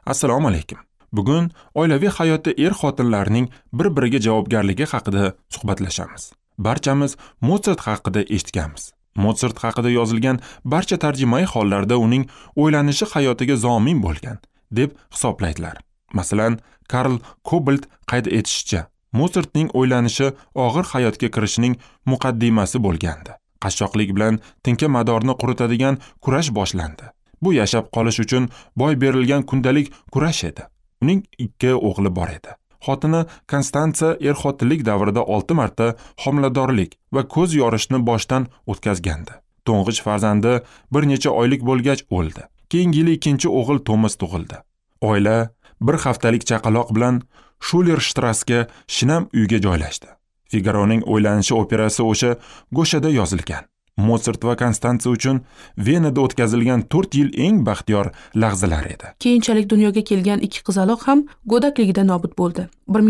Assalomu alaykum. Bugun oilaviy hayotda xotinlarning bir-biriga javobgarligi haqida suhbatlashamiz. Barchamiz Mozart haqida eshitganmiz. Mozart haqida yozilgan barcha tarjimai hollarda uning o'ylanishi hayotiga zomin bo'lgan deb hisoblaydilar. Masalan, Karl Kobold qayd etishicha, Mozartning o'ylanishi og'ir hayotga kirishining muqaddimasi bo'lgandi. Qashshoqlik bilan tinka madorni quritadigan kurash boshlandi. Bu yashab qolish uchun boy berilgan kundalik kurash edi. Uning 2 o'g'li bor edi. Xotini Konstansa xotinlik davrida 6 marta homiladorlik va ko'z yorishni boshdan o'tkazgandi. To'ng'ich farzandi bir necha oylik bo'lgach o'ldi. Keyingi yili ikkinchi o'g'il Tomas tug'ildi. Oila bir haftalik chaqaloq bilan Schulerstrassga shinam uyga joylashdi. Figaroning o'ylanishi operasi o'sha go'shada yozilgan. Mozart va Konstansa uchun Venada o'tkazilgan 4 yil eng baxtiyor lahzalar edi. Keyinchalik dunyoga kelgan 2 qizaloq ham go'dakligida nobud bo'ldi.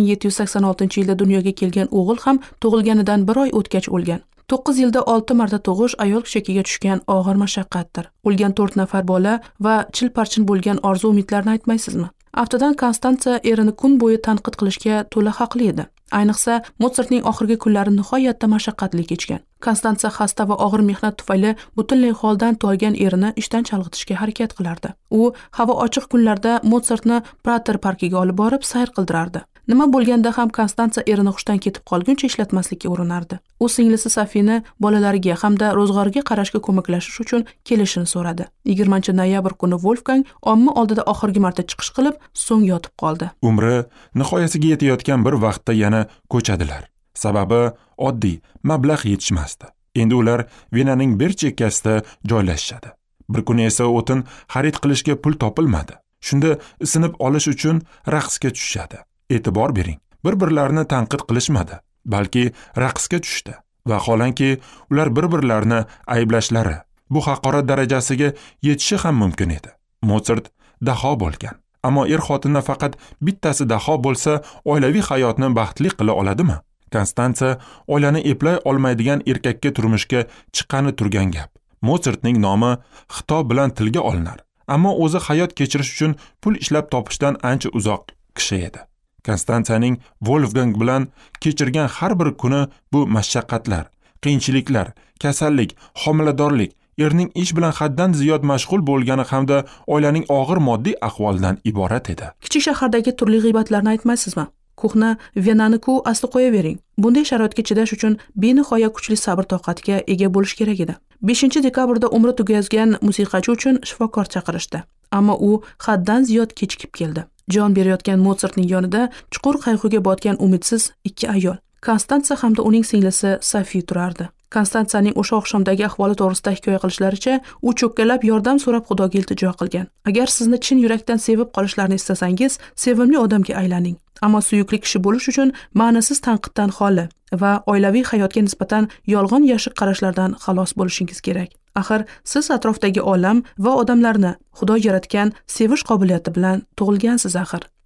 1786-yilda dunyoga kelgan o'g'il ham tug'ilganidan 1 oy o'tgach o'lgan. 9 yilda 6 marta tug'ish ayol kishiga tushgan og'ir mashaqqatdir. O'lgan 4 nafar bola va chil-parchin bo'lgan orzu-umidlarni aytmaysizmi? Aftidan Konstansa erini kun bo'yi tanqid qilishga to'la haqli edi. Ayniqsa, Mozartning oxirgi kunlari nihoyatda mashaqqatli kechgan. Konstansa xasta va og'ir mehnat tufayli butunlay holdan toygan erini ishdan chalg'itishga harakat qilardi. U havo ochiq kunlarda Mozartni Prater parkiga olib borib sayr qildirardi. Nima bo'lganda ham Konstansa erini hushdan ketib qolguncha ishlatmaslikka urinardi. U singlisi Safini bolalariga hamda ro'zg'origa qarashga ko'maklashish uchun kelishini so'radi. 20-noyabr kuni Wolfgang omma oldida oxirgi marta chiqish qilib, so'ng yotib qoldi. Umri nihoyasiga yetayotgan bir vaqtda yana ko'chadilar. Sababi oddiy mablag' yetishmasdi. Endi ular Venaning bir chekkasida joylashishadi. Bir kuni esa o'tin xarid qilishga pul topilmadi. Shunda isinib olish uchun raqsga tushishadi. E'tibor bering, bir-birlarini tanqid qilishmadi, balki raqsga tushdi. Vaholanki, ular bir-birlarini ayblashlari bu haqorat darajasiga yetishi ham mumkin edi. Mozart daho bo'lgan. Ammo xotinna faqat bittasi daho bo'lsa, oilaviy hayotni baxtli qila oladimi? Konstansa oilani eplay olmaydigan erkakka turmushga chiqqani turgan gap. Mozartning nomi xitob bilan tilga olinar, ammo o'zi hayot kechirish uchun pul ishlab topishdan ancha uzoq kishi edi. Konstansaning Wolfgang bilan kechirgan har bir kuni bu mashaqqatlar, qiyinchiliklar, kasallik, homiladorlik, erning ish bilan haddan ziyod mashg'ul bo'lgani hamda oilaning og'ir moddiy ahvolidan iborat edi. Kichik shahardagi turli g'iybatlarni aytmaysizmi? Ko'hna Venani-ku asli qo'yavering. Bunday sharoitga chidash uchun benihoya kuchli sabr toqatga ega bo'lish kerak edi. 5-dekabrda umri tugayozgan musiqachi uchun shifokor chaqirishdi. Ammo u haddan ziyod kechikib keldi. Jon berayotgan Mozartning yonida chuqur qayg'uga botgan umidsiz 2 ayol, Konstansa hamda uning singlisi Sofi turardi. Konstansaning o'sha oqshomdagi ahvoli to'g'risida hikoya qilishlaricha, u cho'kkalab yordam so'rab Xudoga iltijo qilgan. Agar sizni chin yurakdan sevib qolishlarini istasangiz, sevimli odamga aylaning. Ammo suyukli kishi bo'lish uchun ma'nisiz tanqiddan xoli va oilaviy hayotga nisbatan yolg'on yashiq qarashlardan xalos bo'lishingiz kerak. Axir siz atrofdagi olam va odamlarni Xudo yaratgan sevish qobiliyati bilan tug'ilgansiz axir.